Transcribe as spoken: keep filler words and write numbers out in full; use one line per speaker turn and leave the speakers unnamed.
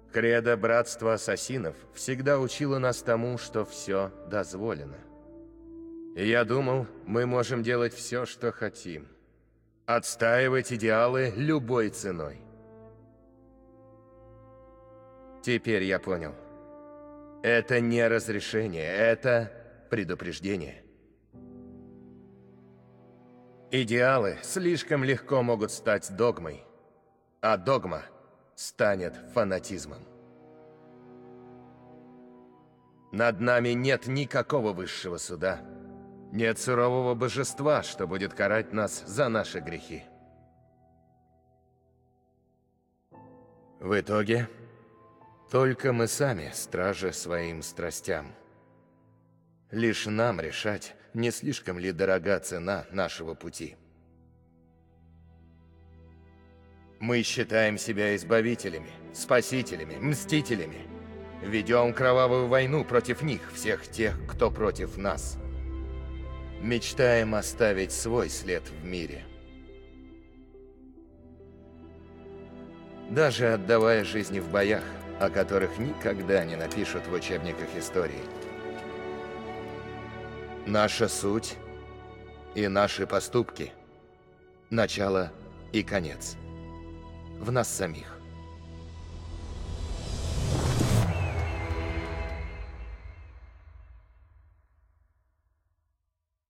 Кредо Братства Ассасинов всегда учило нас тому, что все дозволено. И я думал, мы можем делать все, что хотим. Отстаивать идеалы любой ценой. Теперь я понял. Это не разрешение, это предупреждение. Идеалы слишком легко могут стать догмой, а догма станет фанатизмом. Над нами нет никакого высшего суда. Нет сурового божества, что будет карать нас за наши грехи. В итоге, только мы сами стражи своим страстям. Лишь нам решать, не слишком ли дорога цена нашего пути. Мы считаем себя избавителями, спасителями, мстителями. Ведем кровавую войну против них, всех тех, кто против нас. Мечтаем оставить свой след в мире. Даже отдавая жизни в боях, о которых никогда не напишут в учебниках истории. Наша суть и наши поступки – начало и конец. В нас самих.